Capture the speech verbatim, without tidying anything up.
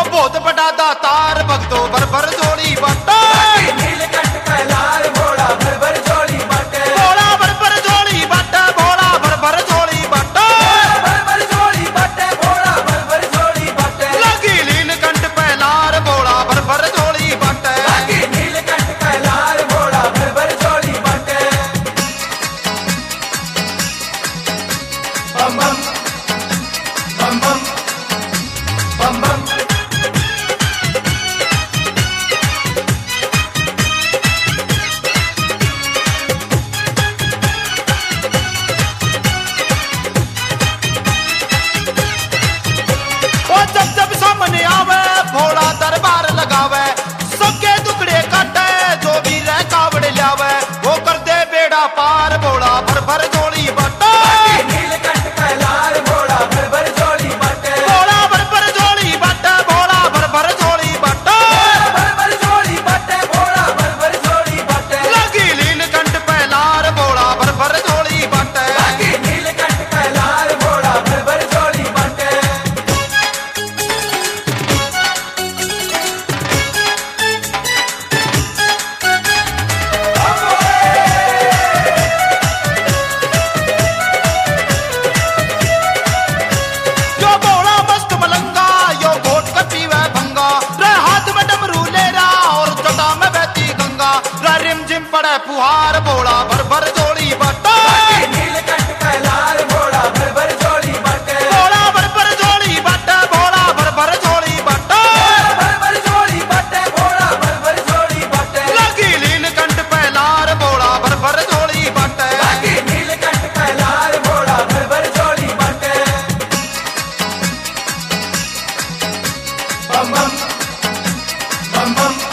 बहुत बड़ा दातार भक्तों भर भर झोली बाटे। नीलकंठ कैलाश भोला भर भर झोली बाटे। भोला भर भर झोली बाटे, भोला भर भर झोली बाटे, भर भर झोली बाटे, भोला भर भर झोली बाटे। लगी नीलकंठ पैलार भोला भर भर झोली बाटे। नीलकंठ कैलाश भोला भर भर झोली बाटे। बम बम बम बम बम बम। ओ जब जब सामने आवे भोला दरबार लगावे, सबके टुकड़े काटे जो भी रह कावड़ लावे, वो कर दे बेड़ा पार भोला भर भर झोली बाटे। नीलकंठ कैलाश भोला भर भर झोली बाटे। भोला भर भर झोली बाटे, भोला भर भर झोली बाटे, भर भर झोली बाटे, भोला भर भर झोली बाटे। लगी नीलकंठ पैलार भोला भर भर झोली बाटे। नीलकंठ कैलाश भोला भर भर झोली बाटे। जो भोला मस्त मलंगा यो घोट कर पीवे भंगा, रे हाथ में डमरू ले रहा और जटा में बहती गंगा, रे रिम झिम पड़े फुहार भोला भर भर झोली बाटे। नीलकंठ कैलाश भोला भर भर झोली बाटे। भोला भर भर झोली बाटे, भोला भर भर झोली बाटे, भर भर झोली बाटे, भोला भर भर झोली बाटे। लगी नीलकंठ पैलार भोला भर भर झोली बाटे। नीलकंठ कैलाश भोला भर भर झोली बाटे। बम बम बम बम